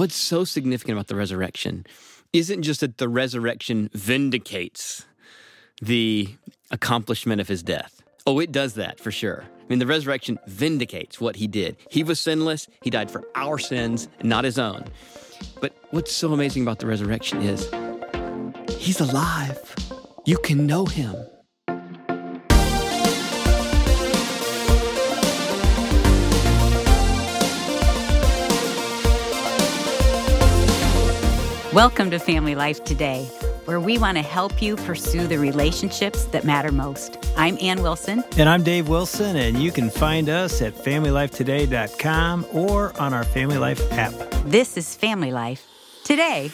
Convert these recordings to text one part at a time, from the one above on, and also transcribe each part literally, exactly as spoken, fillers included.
what's so significant about the resurrection isn't just that the resurrection vindicates the accomplishment of his death. Oh, it does that for sure. I mean, the resurrection vindicates what he did. He was sinless. He died for our sins, not his own. But what's so amazing about the resurrection is he's alive. You can know him. Welcome to Family Life Today, where we want to help you pursue the relationships that matter most. I'm Ann Wilson. And I'm Dave Wilson, and you can find us at family life today dot com or on our Family Life app. This is Family Life Today.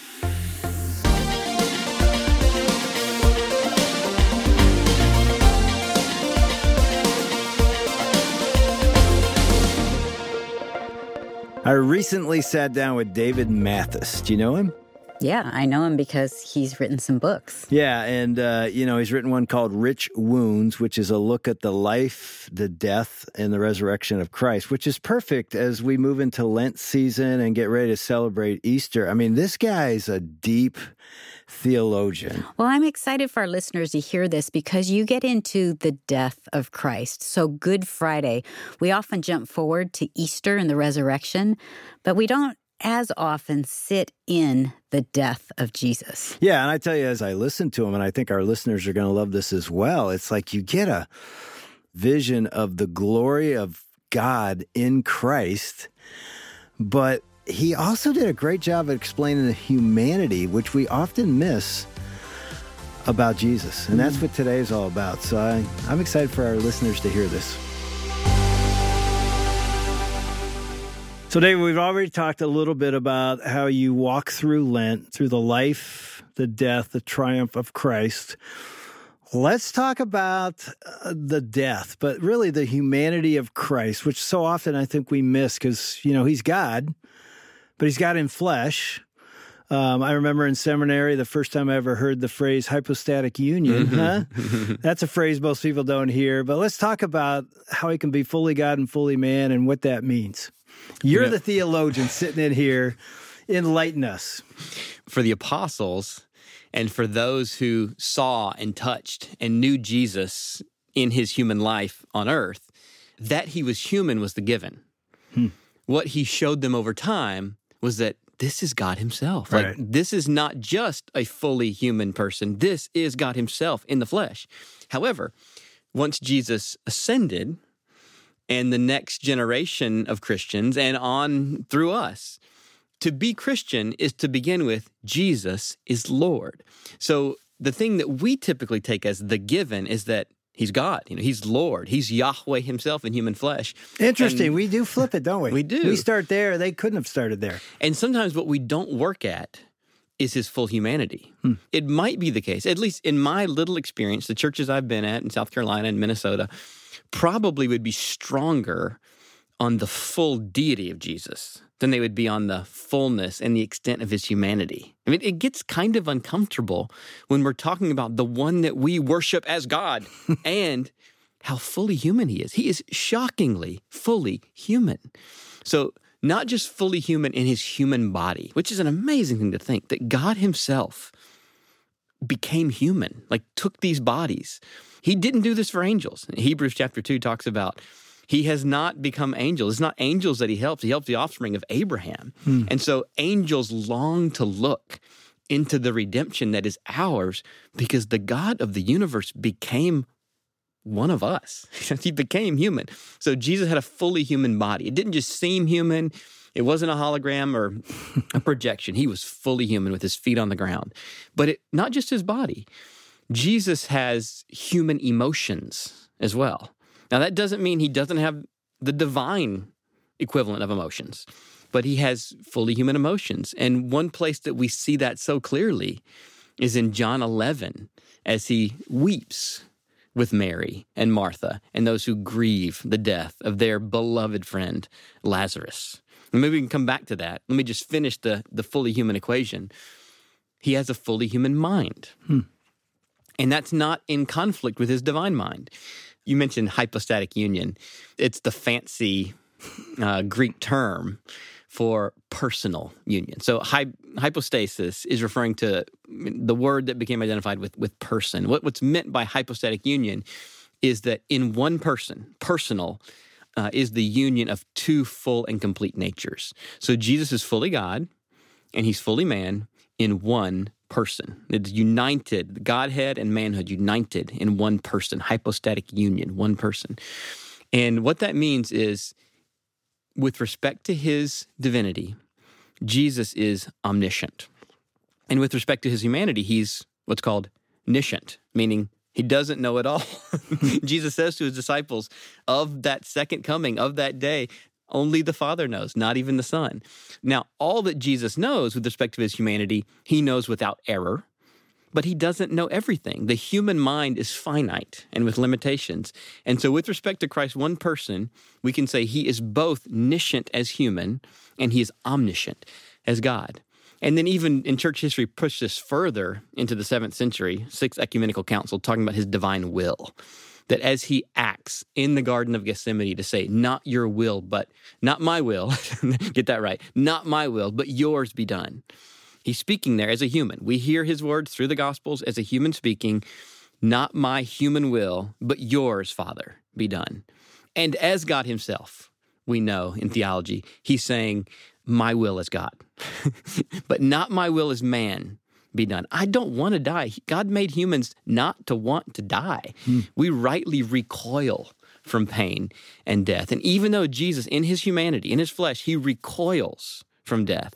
I recently sat down with David Mathis. Do you know him? Yeah, I know him because he's written some books. Yeah, and, uh, you know, he's written one called Rich Wounds, which is a look at the life, the death, and the resurrection of Christ, which is perfect as we move into Lent season and get ready to celebrate Easter. I mean, this guy's a deep theologian. Well, I'm excited for our listeners to hear this because you get into the death of Christ. So Good Friday, we often jump forward to Easter and the resurrection, but we don't as often sit in the death of Jesus. Yeah, and I tell you, as I listen to him, and I think our listeners are going to love this as well, it's like you get a vision of the glory of God in Christ, but he also did a great job at explaining the humanity, which we often miss about Jesus. And that's what today is all about. So I, I'm excited for our listeners to hear this. So, David, we've already talked a little bit about how you walk through Lent, through the life, the death, the triumph of Christ. Let's talk about uh, the death, but really the humanity of Christ, which so often I think we miss because, you know, he's God, but he's God in flesh. Um, I remember in seminary, the first time I ever heard the phrase hypostatic union. Mm-hmm. Huh? That's a phrase most people don't hear, but let's talk about how he can be fully God and fully man and what that means. You're Yeah. the theologian sitting in here. Enlighten us. For the apostles and for those who saw and touched and knew Jesus in his human life on earth, that he was human was the given. Hmm. What he showed them over time was that this is God himself. Right. Like, this is not just a fully human person. This is God himself in the flesh. However, once Jesus ascended, and the next generation of Christians and on through us, to be Christian is to begin with, Jesus is Lord. So the thing that we typically take as the given is that he's God. You know, he's Lord. He's Yahweh himself in human flesh. Interesting. And we do flip it, don't we? We do. We start there. They couldn't have started there. And sometimes what we don't work at is his full humanity. Hmm. It might be the case, at least in my little experience, the churches I've been at in South Carolina and Minnesota probably would be stronger on the full deity of Jesus than they would be on the fullness and the extent of his humanity. I mean, it gets kind of uncomfortable when we're talking about the one that we worship as God and how fully human he is. He is shockingly fully human. So not just fully human in his human body, which is an amazing thing to think, that God himself became human, like took these bodies. He didn't do this for angels. Hebrews chapter two talks about he has not become angels. It's not angels that he helps. He helps the offspring of Abraham. Hmm. And so angels long to look into the redemption that is ours because the God of the universe became one of us. He became human. So Jesus had a fully human body. It didn't just seem human. It wasn't a hologram or a projection. He was fully human with his feet on the ground. But it, not just his body. Jesus has human emotions as well. Now, that doesn't mean he doesn't have the divine equivalent of emotions, but he has fully human emotions. And one place that we see that so clearly is in John eleven, as he weeps with Mary and Martha and those who grieve the death of their beloved friend, Lazarus. And maybe we can come back to that. Let me just finish the, the fully human equation. He has a fully human mind. Hmm. And that's not in conflict with his divine mind. You mentioned hypostatic union. It's the fancy uh, Greek term for personal union. So hy- hypostasis is referring to the word that became identified with, with person. What, what's meant by hypostatic union is that in one person, personal, uh, is the union of two full and complete natures. So Jesus is fully God, and he's fully man in one person. It's united, Godhead and manhood united in one person, hypostatic union, one person. And what that means is, with respect to his divinity, Jesus is omniscient. And with respect to his humanity, he's what's called niscient, meaning he doesn't know it all. Jesus says to his disciples, of that second coming, of that day, only the Father knows, not even the Son. Now, all that Jesus knows with respect to his humanity, he knows without error, but he doesn't know everything. The human mind is finite and with limitations. And so with respect to Christ, one person, we can say he is both niscient as human and he is omniscient as God. And then even in church history, push this further into the seventh century, Sixth Ecumenical Council, talking about his divine will. That as he acts in the Garden of Gethsemane to say, not your will, but not my will, get that right, not my will, but yours be done. He's speaking there as a human. We hear his words through the Gospels as a human speaking, not my human will, but yours, Father, be done. And as God himself, we know in theology, he's saying, my will as God, but not my will as man be done. I don't want to die. God made humans not to want to die. Hmm. We rightly recoil from pain and death. And even though Jesus, in his humanity, in his flesh, he recoils from death,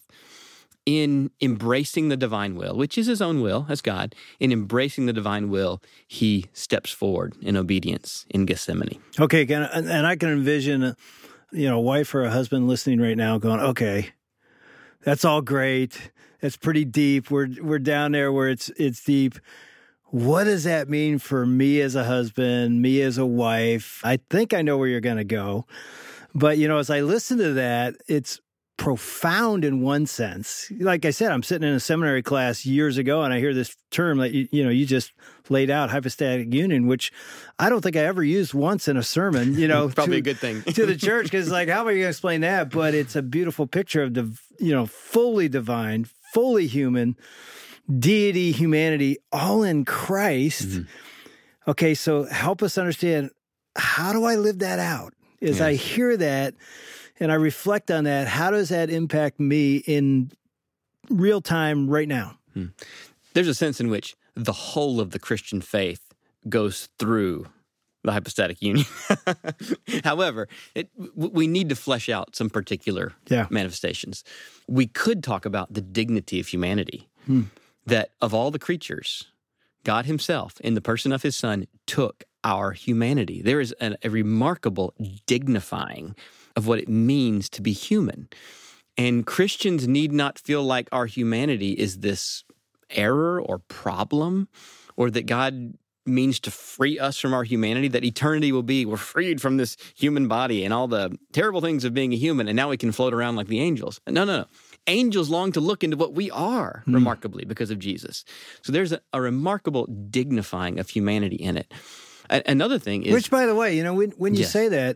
in embracing the divine will, which is his own will as God, in embracing the divine will, he steps forward in obedience in Gethsemane. Okay, and, and I can envision, you know, a wife or a husband listening right now going, okay, that's all great. That's pretty deep. We're we're down there where it's it's deep. What does that mean for me as a husband, me as a wife? I think I know where you're going to go. But, you know, as I listen to that, it's profound in one sense. Like I said, I'm sitting in a seminary class years ago, and I hear this term that you, you know you just laid out, hypostatic union, which I don't think I ever used once in a sermon. You know, probably to, a good thing to the church, because like, how am I going to explain that? But it's a beautiful picture of the you know fully divine, fully human, deity, humanity, all in Christ. Mm-hmm. Okay, so help us understand, how do I live that out? As yes. I hear that, and I reflect on that, how does that impact me in real time right now? Hmm. There's a sense in which the whole of the Christian faith goes through the hypostatic union. However, it, we need to flesh out some particular yeah. manifestations. We could talk about the dignity of humanity, hmm. that of all the creatures, God himself, in the person of his Son, took our humanity. There is a, a remarkable dignifying of what it means to be human. And Christians need not feel like our humanity is this error or problem, or that God means to free us from our humanity, that eternity will be, we're freed from this human body and all the terrible things of being a human, and now we can float around like the angels. No, no, no. Angels long to look into what we are, mm. remarkably, because of Jesus. So there's a, a remarkable dignifying of humanity in it. A- another thing is... Which, by the way, you know, when, when you yes. say that,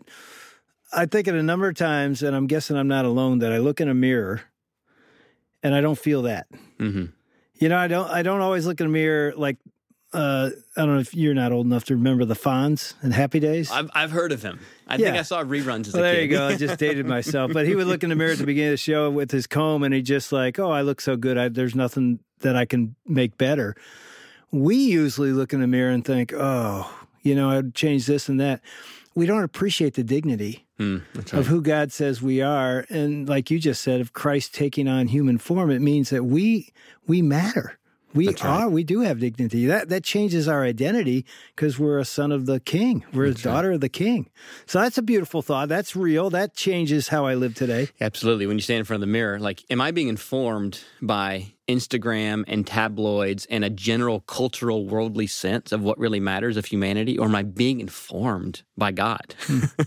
I think it a number of times, and I'm guessing I'm not alone, that I look in a mirror and I don't feel that. Mm-hmm. You know, I don't I don't always look in a mirror like, uh, I don't know if you're not old enough to remember the Fonz and Happy Days. I've, I've heard of him. I yeah. think I saw reruns as well, a kid. There you go. I just dated myself. But he would look in the mirror at the beginning of the show with his comb, and he just like, oh, I look so good. I, there's nothing that I can make better. We usually look in the mirror and think, oh, you know, I'd change this and that. We don't appreciate the dignity mm, that's right. of who God says we are. And like you just said, of Christ taking on human form, it means that we we matter. We that's are, right. we do have dignity. That that changes our identity because we're a son of the King. We're that's a daughter right. of the King. So that's a beautiful thought. That's real. That changes how I live today. Absolutely. When you stand in front of the mirror, like, am I being informed by Instagram and tabloids and a general cultural worldly sense of what really matters of humanity, or am I being informed by God?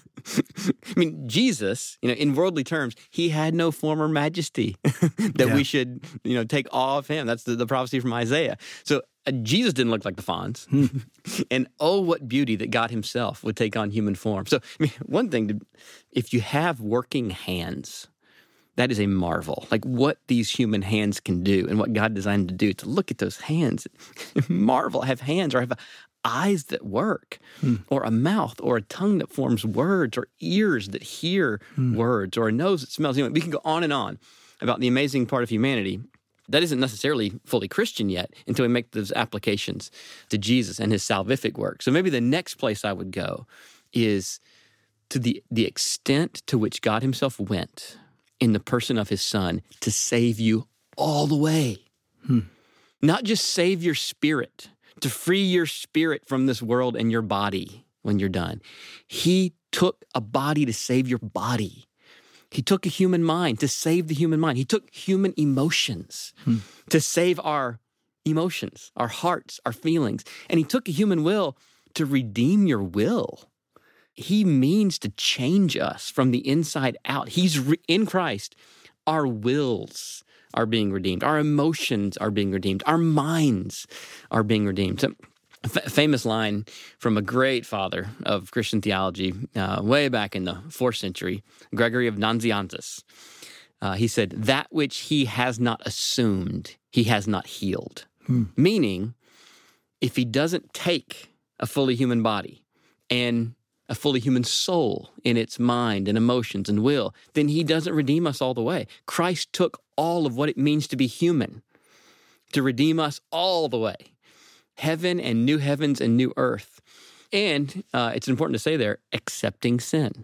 I mean, Jesus, you know, in worldly terms, he had no form or majesty that yeah. we should, you know, take awe of him. That's the, the prophecy from Isaiah. So uh, Jesus didn't look like the Fonz. And oh, what beauty that God himself would take on human form. So, I mean, one thing, to, if you have working hands, that is a marvel. Like what these human hands can do and what God designed to do, to look at those hands, marvel, have hands or have eyes that work, hmm. or a mouth or a tongue that forms words, or ears that hear hmm. words, or a nose that smells. You know, we can go on and on about the amazing part of humanity that isn't necessarily fully Christian yet until we make those applications to Jesus and his salvific work. So maybe the next place I would go is to the, the extent to which God himself went in the person of his Son to save you all the way. Hmm. Not just save your spirit, to free your spirit from this world and your body when you're done. He took a body to save your body. He took a human mind to save the human mind. He took human emotions hmm. to save our emotions, our hearts, our feelings. And he took a human will to redeem your will. He means to change us from the inside out. He's re- in Christ. Our wills are being redeemed. Our emotions are being redeemed. Our minds are being redeemed. So, a f- famous line from a great father of Christian theology uh, way back in the fourth century, Gregory of Nazianzus. Uh, he said, "That which he has not assumed, he has not healed." Hmm. Meaning, if he doesn't take a fully human body and a fully human soul in its mind and emotions and will, then he doesn't redeem us all the way. Christ took all of what it means to be human to redeem us all the way. Heaven and new heavens and new earth. And uh, it's important to say there, accepting sin.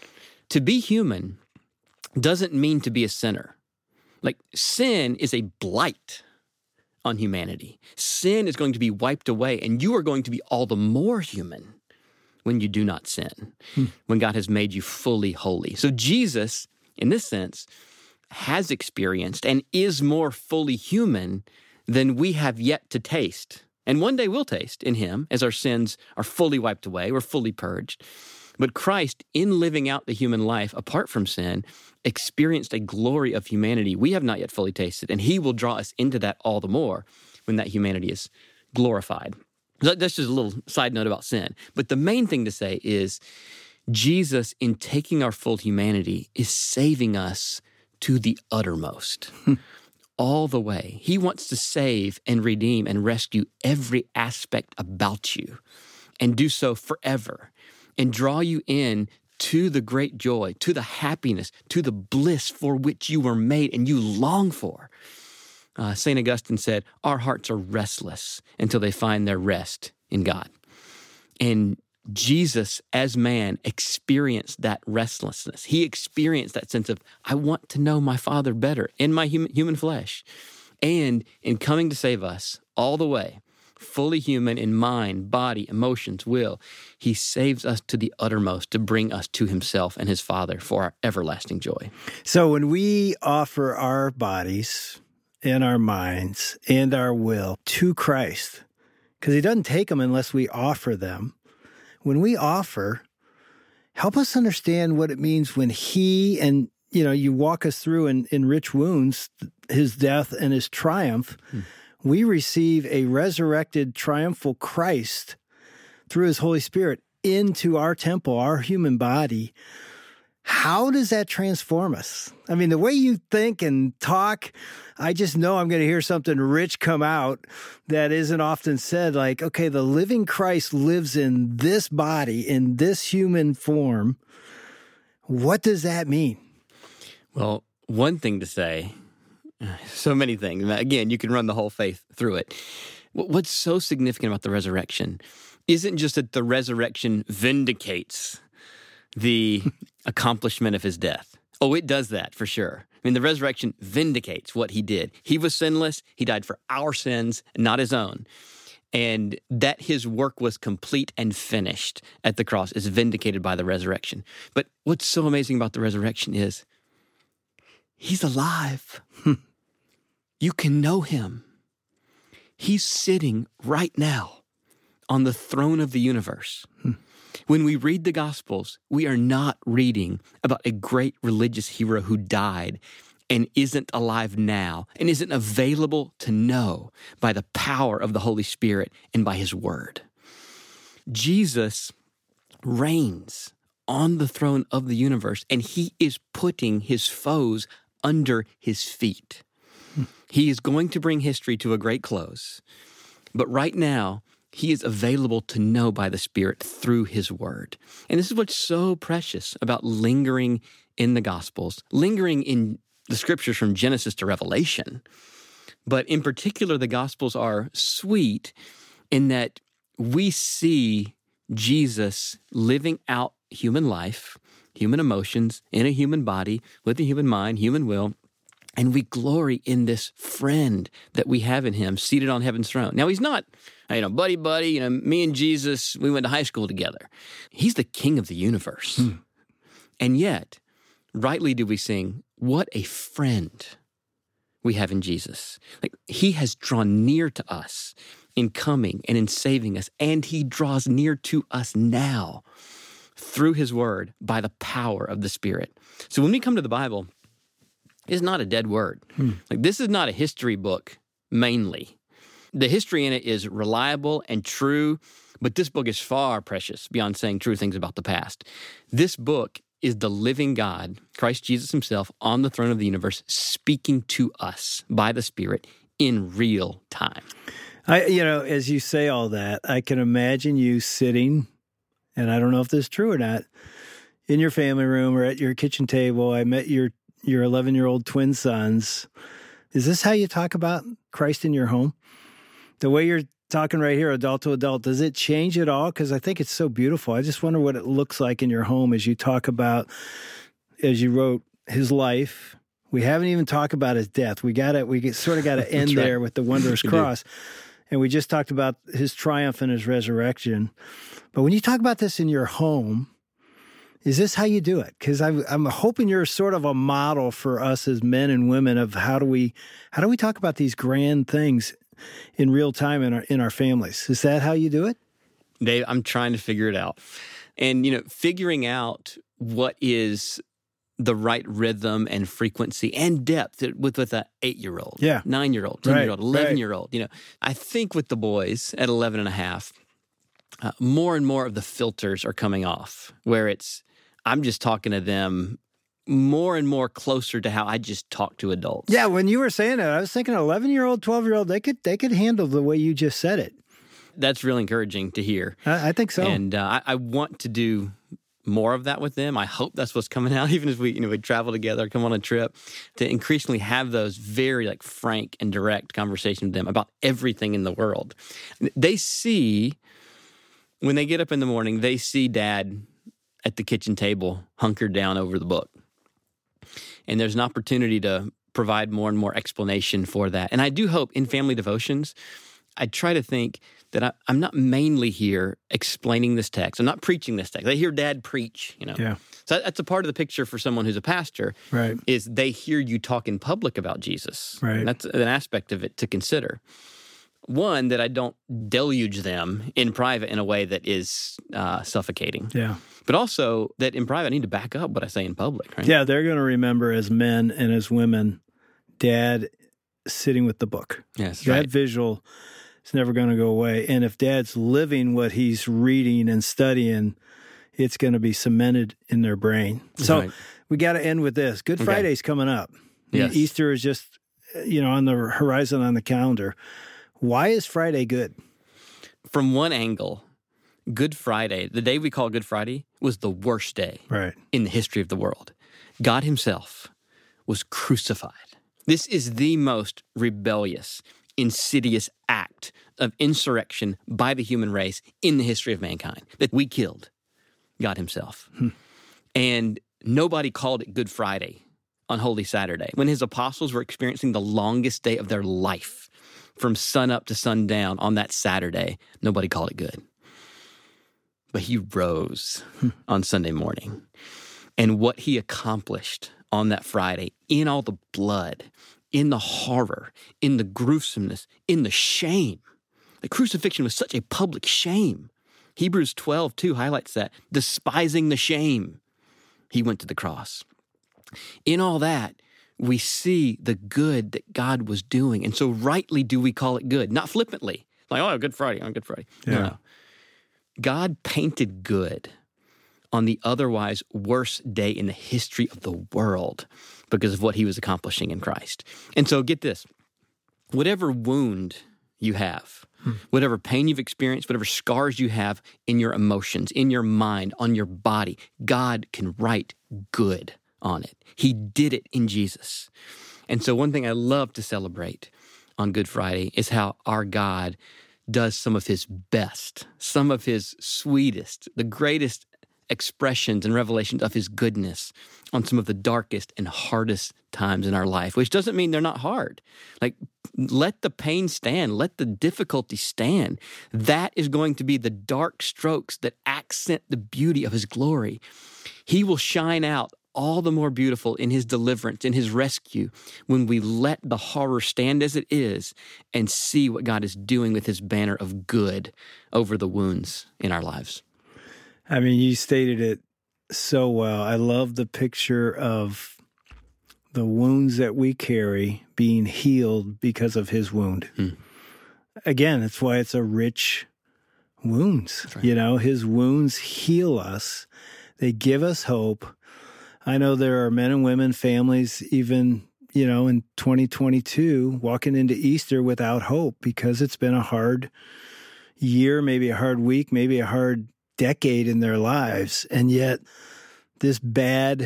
To be human doesn't mean to be a sinner. Like, sin is a blight on humanity. Sin is going to be wiped away, and you are going to be all the more human when you do not sin, hmm. when God has made you fully holy. So Jesus, in this sense, has experienced and is more fully human than we have yet to taste. And one day we'll taste in him as our sins are fully wiped away, we're fully purged. But Christ, in living out the human life apart from sin, experienced a glory of humanity we have not yet fully tasted, and he will draw us into that all the more when that humanity is glorified. That's just a little side note about sin. But the main thing to say is Jesus, in taking our full humanity, is saving us to the uttermost, all the way. He wants to save and redeem and rescue every aspect about you and do so forever and draw you in to the great joy, to the happiness, to the bliss for which you were made and you long for. Uh, Saint Augustine said, our hearts are restless until they find their rest in God. And Jesus, as man, experienced that restlessness. He experienced that sense of, I want to know my Father better in my human, human flesh. And in coming to save us all the way, fully human in mind, body, emotions, will, he saves us to the uttermost to bring us to himself and his Father for our everlasting joy. So when we offer our bodies and our minds and our will to Christ, because he doesn't take them unless we offer them. When we offer, help us understand what it means when he, and you know, you walk us through in, in rich wounds, his death and his triumph, hmm. we receive a resurrected, triumphal Christ through his Holy Spirit into our temple, our human body. How does that transform us? I mean, the way you think and talk, I just know I'm going to hear something rich come out that isn't often said, like, okay, the living Christ lives in this body, in this human form. What does that mean? Well, one thing to say, so many things. Again, you can run the whole faith through it. What's so significant about the resurrection isn't just that the resurrection vindicates the accomplishment of his death. Oh, it does that for sure. I mean, the resurrection vindicates what he did. He was sinless. He died for our sins, not his own. And that his work was complete and finished at the cross is vindicated by the resurrection. But what's so amazing about the resurrection is he's alive. You can know him. He's sitting right now on the throne of the universe. When we read the Gospels, we are not reading about a great religious hero who died and isn't alive now and isn't available to know by the power of the Holy Spirit and by his word. Jesus reigns on the throne of the universe, and he is putting his foes under his feet. He is going to bring history to a great close. But right now, he is available to know by the Spirit through his word. And this is what's so precious about lingering in the Gospels, lingering in the scriptures from Genesis to Revelation. But in particular, the Gospels are sweet in that we see Jesus living out human life, human emotions, in a human body, with a human mind, human will, and we glory in this friend that we have in him seated on heaven's throne. Now, he's not, you know, buddy, buddy, you know, me and Jesus, we went to high school together. He's the king of the universe. Hmm. And yet, rightly do we sing, what a friend we have in Jesus. Like, he has drawn near to us in coming and in saving us, and he draws near to us now through his word by the power of the Spirit. So when we come to the Bible, it's not a dead word. Hmm. Like, this is not a history book mainly. The history in it is reliable and true, but this book is far precious beyond saying true things about the past. This book is the living God, Christ Jesus himself, on the throne of the universe, speaking to us by the Spirit in real time. I, you know, as you say all that, I can imagine you sitting, and I don't know if this is true or not, in your family room or at your kitchen table. I met your your eleven-year-old twin sons. Is this how you talk about Christ in your home? The way you're talking right here, adult to adult, does it change at all? Because I think it's so beautiful. I just wonder what it looks like in your home as you talk about, as you wrote, his life. We haven't even talked about his death. We got to, we get, sort of got to end right there with the wondrous cross. And we just talked about his triumph and his resurrection. But when you talk about this in your home, is this how you do it? Because I'm, I'm hoping you're sort of a model for us as men and women of how do we how do we talk about these grand things in real time in our in our families. Is that how you do it? Dave, I'm trying to figure it out. And, you know, figuring out what is the right rhythm and frequency and depth with, with an eight-year-old, yeah. nine-year-old, ten-year-old, right. eleven-year-old. Right. You know, I think with the boys at eleven and a half, uh, more and more of the filters are coming off where it's, I'm just talking to them more and more closer to how I just talk to adults. Yeah, when you were saying that, I was thinking eleven-year-old, twelve-year-old, they could they could handle the way you just said it. That's really encouraging to hear. I, I think so. And uh, I, I want to do more of that with them. I hope that's what's coming out, even as we, you know, we travel together, come on a trip, to increasingly have those very like frank and direct conversations with them about everything in the world. They see, when they get up in the morning, they see Dad at the kitchen table, hunkered down over the book. And there's an opportunity to provide more and more explanation for that. And I do hope in family devotions, I try to think that I, I'm not mainly here explaining this text. I'm not preaching this text. They hear Dad preach, you know. Yeah. So that's a part of the picture for someone who's a pastor, right? Is they hear you talk in public about Jesus. Right. And that's an aspect of it to consider. One, that I don't deluge them in private in a way that is uh, suffocating. Yeah. But also that in private, I need to back up what I say in public, right? Yeah, they're going to remember as men and as women, Dad sitting with the book. Yes, that right. visual is never going to go away. And if Dad's living what he's reading and studying, it's going to be cemented in their brain. So right. we got to end with this. Good okay. Friday's coming up. Yes. Easter is just, you know, on the horizon on the calendar. Why is Friday good? From one angle, Good Friday, the day we call Good Friday, was the worst day right. in the history of the world. God himself was crucified. This is the most rebellious, insidious act of insurrection by the human race in the history of mankind, that we killed God himself. Hmm. And nobody called it Good Friday on Holy Saturday, when his apostles were experiencing the longest day of their life. From sun up to sundown on that Saturday, nobody called it good. But he rose on Sunday morning. And what he accomplished on that Friday, in all the blood, in the horror, in the gruesomeness, in the shame. The crucifixion was such a public shame. Hebrews twelve two highlights that. Despising the shame, he went to the cross. In all that, we see the good that God was doing. And so rightly do we call it good, not flippantly. Like, oh, Good Friday, on Good Friday. Yeah. No, no. God painted good on the otherwise worst day in the history of the world because of what he was accomplishing in Christ. And so get this, whatever wound you have, hmm. whatever pain you've experienced, whatever scars you have in your emotions, in your mind, on your body, God can write good on it. He did it in Jesus. And so one thing I love to celebrate on Good Friday is how our God does some of his best, some of his sweetest, the greatest expressions and revelations of his goodness on some of the darkest and hardest times in our life, which doesn't mean they're not hard. Like, let the pain stand, let the difficulty stand. That is going to be the dark strokes that accent the beauty of his glory. He will shine out all the more beautiful in his deliverance, in his rescue, when we let the horror stand as it is and see what God is doing with his banner of good over the wounds in our lives. I mean, you stated it so well. I love the picture of the wounds that we carry being healed because of his wound. Hmm. Again, that's why it's a rich wounds. Right. You know, his wounds heal us. They give us hope. I know there are men and women, families, even, you know, in twenty twenty-two, walking into Easter without hope because it's been a hard year, maybe a hard week, maybe a hard decade in their lives. And yet this bad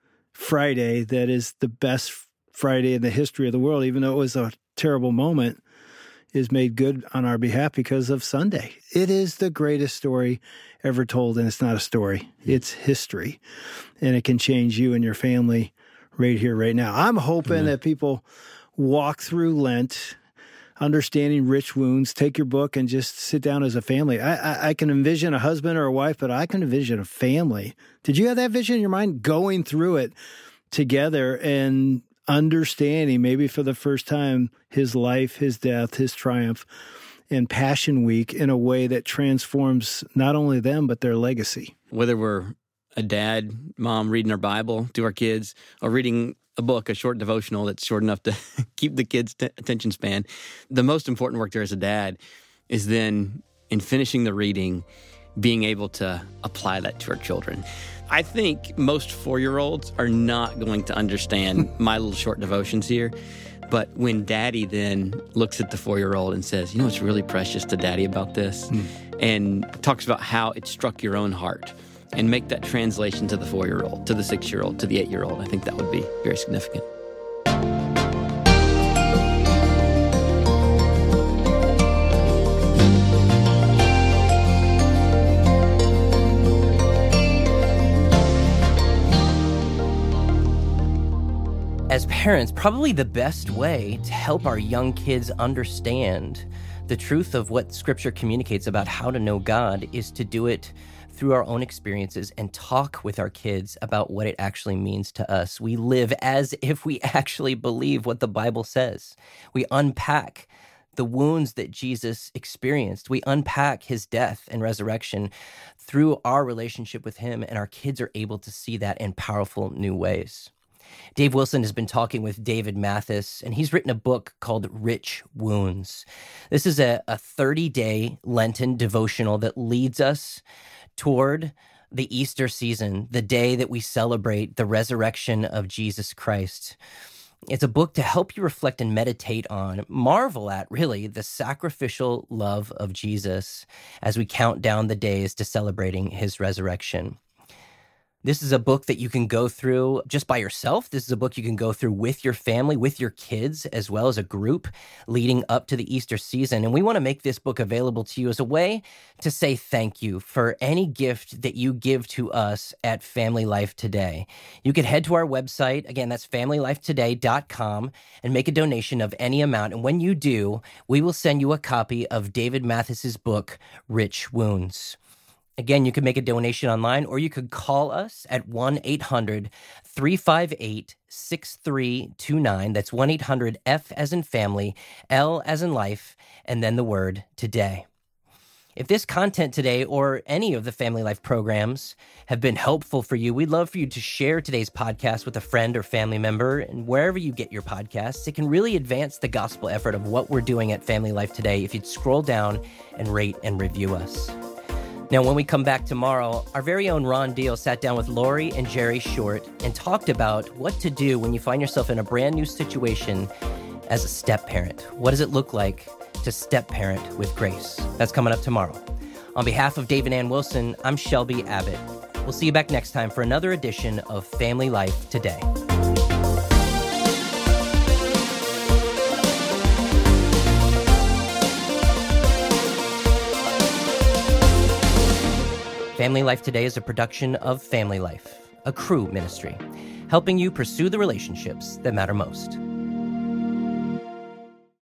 Friday that is the best Friday in the history of the world, even though it was a terrible moment, is made good on our behalf because of Sunday. It is the greatest story ever told, and it's not a story. It's history, and it can change you and your family right here, right now. I'm hoping mm-hmm. that people walk through Lent, understanding rich wounds, take your book and just sit down as a family. I, I, I can envision a husband or a wife, but I can envision a family. Did you have that vision in your mind, going through it together and understanding maybe for the first time his life, his death, his triumph, and Passion Week in a way that transforms not only them, but their legacy? Whether we're a dad, mom reading our Bible to our kids, or reading a book, a short devotional that's short enough to keep the kids' t- attention span, the most important work there as a dad is then, in finishing the reading, being able to apply that to our children. I think most four-year-olds are not going to understand my little short devotions here. But when Daddy then looks at the four-year-old and says, you know what's really precious to Daddy about this? Mm. And talks about how it struck your own heart, and make that translation to the four-year-old, to the six-year-old, to the eight-year-old, I think that would be very significant. As parents, probably the best way to help our young kids understand the truth of what Scripture communicates about how to know God is to do it through our own experiences and talk with our kids about what it actually means to us. We live as if we actually believe what the Bible says. We unpack the wounds that Jesus experienced. We unpack his death and resurrection through our relationship with him, and our kids are able to see that in powerful new ways. Dave Wilson has been talking with David Mathis, and he's written a book called Rich Wounds. This is a, a thirty-day Lenten devotional that leads us toward the Easter season, the day that we celebrate the resurrection of Jesus Christ. It's a book to help you reflect and meditate on, marvel at, really, the sacrificial love of Jesus as we count down the days to celebrating his resurrection. This is a book that you can go through just by yourself. This is a book you can go through with your family, with your kids, as well as a group leading up to the Easter season. And we want to make this book available to you as a way to say thank you for any gift that you give to us at Family Life Today. You can head to our website. Again, that's family life today dot com, and make a donation of any amount. And when you do, we will send you a copy of David Mathis's book, Rich Wounds. Again, you can make a donation online, or you could call us at one eight hundred three five eight six three two nine. That's one eight hundred F as in family, L as in life, and then the word today. If this content today or any of the Family Life programs have been helpful for you, we'd love for you to share today's podcast with a friend or family member. And wherever you get your podcasts, it can really advance the gospel effort of what we're doing at Family Life Today if you'd scroll down and rate and review us. Now, when we come back tomorrow, our very own Ron Deal sat down with Lori and Jerry Short and talked about what to do when you find yourself in a brand new situation as a step parent. What does it look like to step parent with grace? That's coming up tomorrow. On behalf of Dave and Ann Wilson, I'm Shelby Abbott. We'll see you back next time for another edition of Family Life Today. Family Life Today is a production of Family Life, a Cru ministry, helping you pursue the relationships that matter most.